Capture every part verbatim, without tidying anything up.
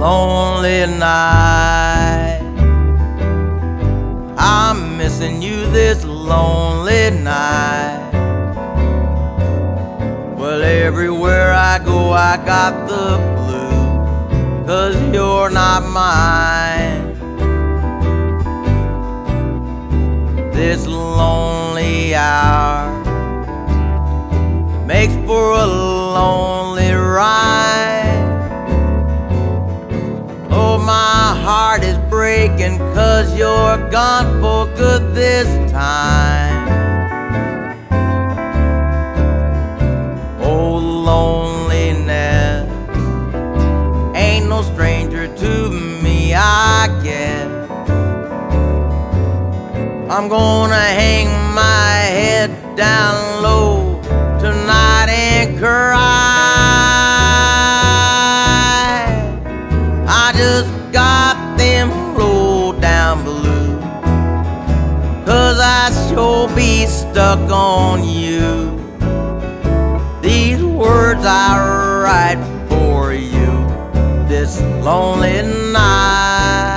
lonely night. I'm missing you this lonely night. Well, everywhere I go I got the blue, 'cause you're not mine. This lonely hour makes for a lonely ride. Oh, my heart is breaking 'cause you're gone for good this time. Oh, loneliness ain't no stranger to me, I guess. I'm gonna hang my head down low tonight and cry. I just got them low down blues, 'cause I sure be stuck on you. These words I write for you this lonely night.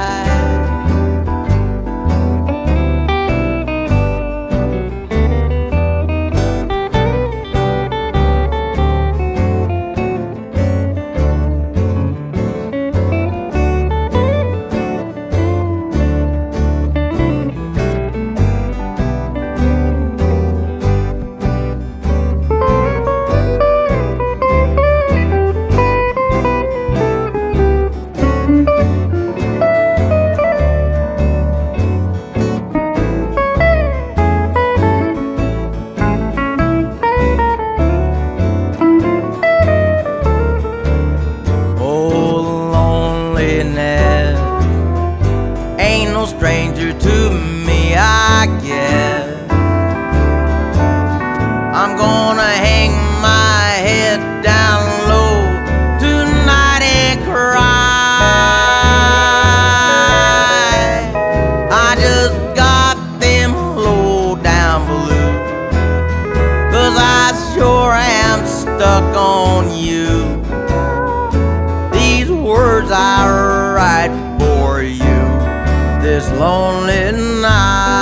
Ain't no stranger to me, I guess. I'm gonna hang my head down low tonight and cry. I just got them low down blues, 'cause I sure am stuck on you. These words I write for you this lonely night.